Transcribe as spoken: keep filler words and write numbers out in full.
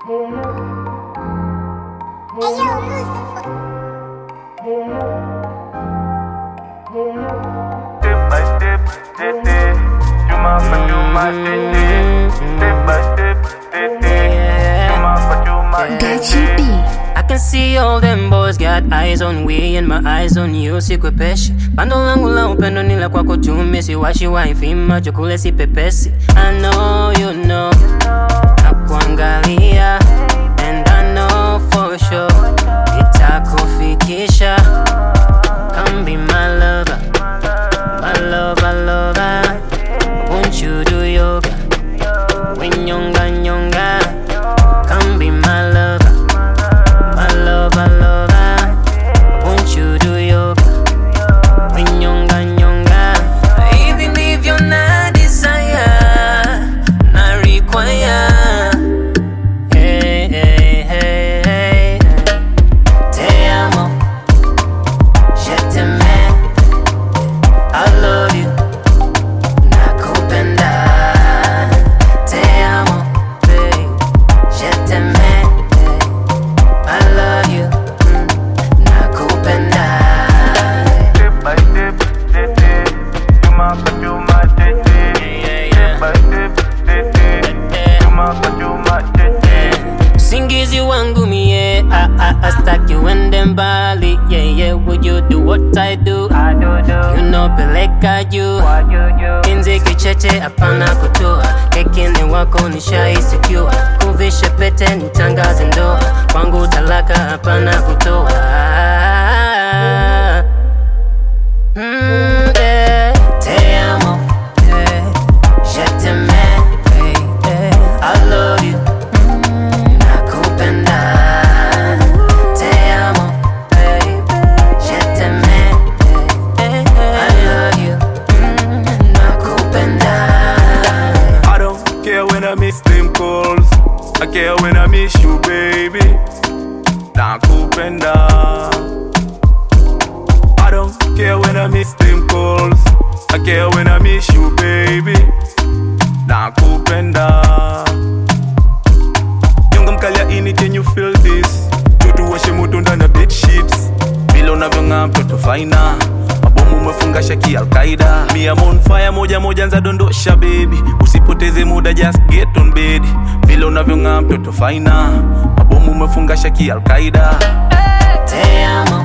Step by step, tete. Chuma pa chuma, tete. Step by step, tete. Chuma pa chuma, tete. I can see all them boys got eyes on we and my eyes on you. Sikwepeshe bando langu la upendo nila kwako tumi. Siwashi wifi macho kule si pepesi. I know you know nakuangalia and I know for sure itakufikisha. Come be my lover, my lover, lover. Won't you do yoga when nyonga nyonga? Come be my lover, my lover, lover. Won't you do yoga when nyonga nyonga? Even if you're not desire, not require. Hey, hey, hey, hey. Te amo, je t'aime. I love you, nakupenda. Te amo, babe, je t'aime. I love you, mm, nakupenda. Step by step, tete. Chuma pa chuma, tete. Step by step, tete. Chuma pa chuma, tete. Usingizi wangu mie, I, I, I stuck you in them bali. Yeah, yeah, would you do what I do? I do do. You know peleka juu. What you do? Kinzi kicheche hapana kutoa. Kekini wako nishaisikiwa. Kuvishe pete nitangaze ndoa. Kwangu talaka hapana kutoa. Mm, yeah. Te amo, yeah. Je t'aime, hey, hey. I love you, mm, nakupenda. Te amo, hey. Je t'aime, hey, hey. I love you, mm, nakupenda. I don't care when I miss them calls. I care when I miss you, baby. Nakupenda. I don't care when I miss them calls. I care when I miss you, baby. Nakupenda. Nyonga mkalia ini, can you feel this? Joto washe moto ndani ya bed sheets. Vile unavyong'aa mtoto faina. Mabomu umefungasha ki Al-Qaeda. Me I'm on fire, moja moja nza dondosha baby. Usipoteze muda, just get on bed. Vile unavyong'aa mtoto faina. Mabomu umefungasha ki Al-Qaeda. Te amo,